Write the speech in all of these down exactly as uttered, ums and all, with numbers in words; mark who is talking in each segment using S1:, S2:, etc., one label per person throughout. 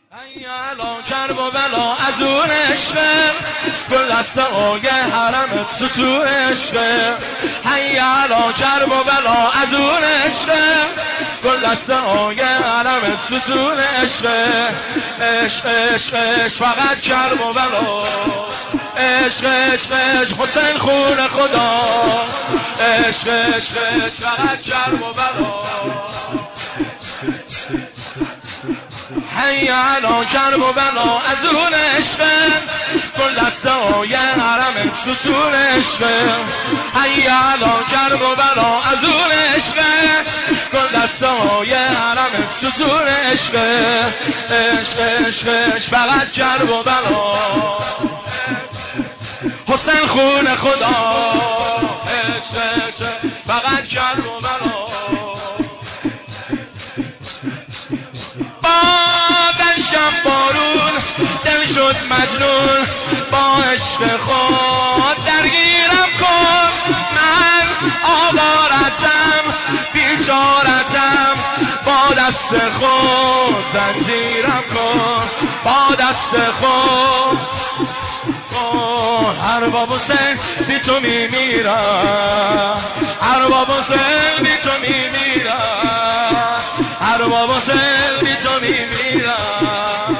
S1: ایالا کرب و بلا از اون عشقه گل دسته آگه حرمت ستون عشقه ایالا کرب و بلا از اون عشقه گل دسته آگه حرمت ستون عشقه عشق عشق عشق فقط کرب و بلا عشق عشق عشق حسین خون خدا عشق عشق عشق فقط کرب و بلا حیالا کرب و بلا از اون عشقه گل دسته های حرم ستون عشقه حیالا کرب و بلا از اون عشقه گل دسته های حرم ستون عشقه عشق عشق عشق فقط کرب و بلا حسین خون خدا عشق عشق فقط کرب و بلا بارون دل شد مجنون با عشق خود درگیرم کن من آوارتم بیچارتم با دست خود زنجیرم کن با دست خود ارباب حسین بی تو میمیرم ارباب حسین بی تو میمیرم ارباب حسین بی تو میمیرم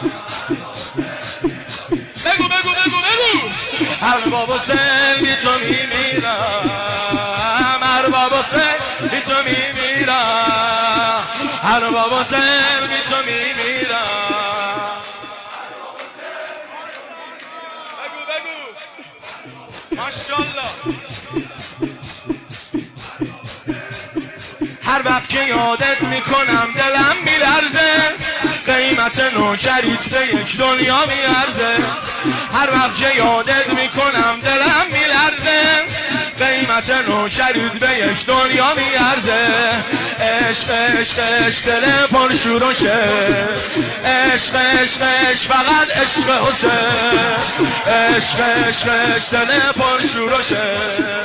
S1: بگو بگو بگو بگو ارباب حسین بی تو میمیرم ارباب حسین بی تو میمیرم ارباب حسین بی تو میمیرم بگو بگو ماشاءالله هر وقت که یادت میکنم دلم میلرزه قیمت نوکریت به یک دنیا میارزه هر وقت که یادت میکنم دلم میلرزه قیمت نوکریت به یک دنیا میارزه عشق عشق عشق دل پر شور و شر عشق عشق عشق فقط عشق حسین عشق عشق عشق دل پر شور و شر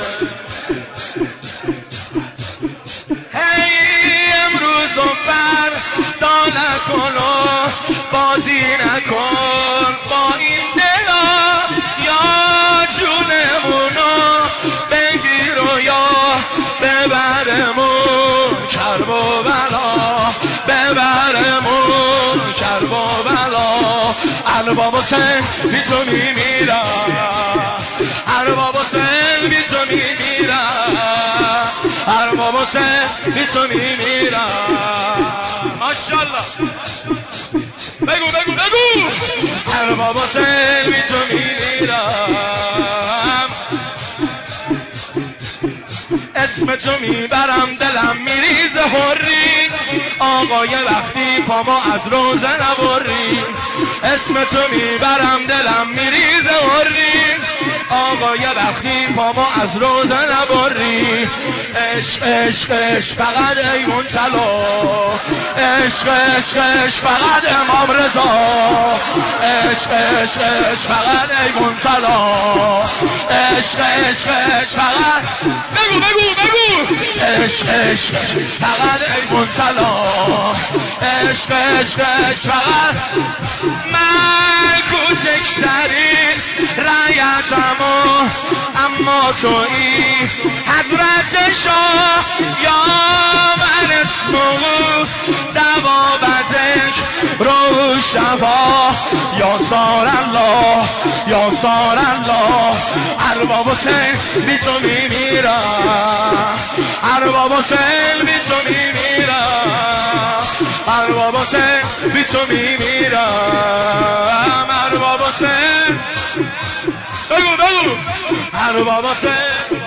S1: امروز و فردا نکن و بازی نکن با این دلا یا جونمونو بگیر و یا ببرمون کرب و بلا ببرمون کرب و بلا ارباب حسین بی تو میمیرم ارباب حسین بی تو میمیرم ارباب حسین بی تو میمیرم ماشاءالله بگو بگو بگو ارباب حسین بی تو میمیرم اسم تو میبرم دلم میریزه حری آقای وقتی پامو از روزه نبری اسم تو میبرم دلم میریزه حری آقای وقتی پامو از روزه نبری عشق عشق عشق فقط ایمون طلا عشق عشق عشق فقط امام رضا عشق عشق عشق فقط ایمون طلا عشق عشق عشق فقط بگو بگو بگو عشق عشق فقط ایمون طلا عشق عشق عشق فقط من کوچکترین رعیتم اما تویی حضرت شاه یا من اسمو دوا بزک رو شفا یا سار الله یا سار الله ارباب حسین بی تو میمیرم ارباب حسین بی تو میمیرم ارباب حسین بی تو میمیرم ارباب حسین بگو بگو ارباب حسین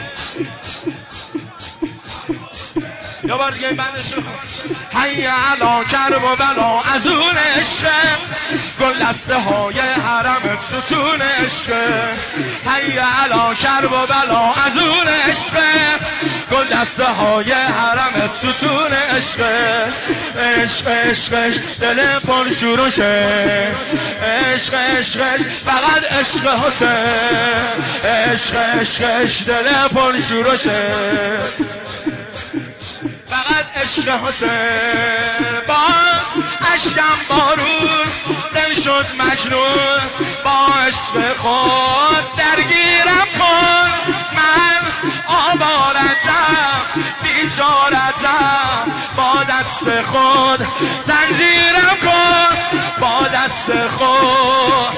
S1: یا بار دیگه این بندشو حیالا کرب و بلا از اون عشقه گل دسته های حرم ستون عشقه حیالا کرب و بلا از اون عشقه گل دسته های حرم ستون عشقه عشق عشق عشق دل پر شور و شر عشق عشق عشق فقط عشق حسین عشق عشق عشق دل پر شور و شر فقط عشق حسین. باز اشکم بارون دل شد مجنون، با عشق خود درگیرم کن. من آوارتم بیچارتم، با دست خود زنجیرم کن، با دست خود.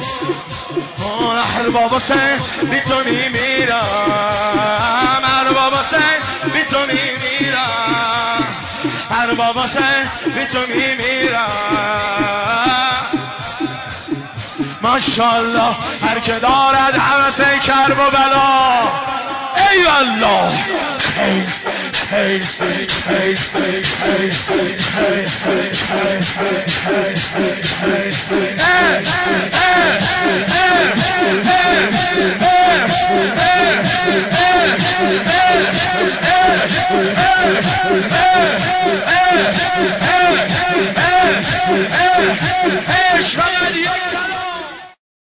S1: ارباب حسین بی تو میمیرم، ارباب حسین بی تو میمیرم، ارباب حسین بی تو میمیرم. ماشاءالله هر که دارد هوس کرب و بلا. ای الله خیر خیر خیر خیر خیر خیر خیر خیر خیر خیر خیر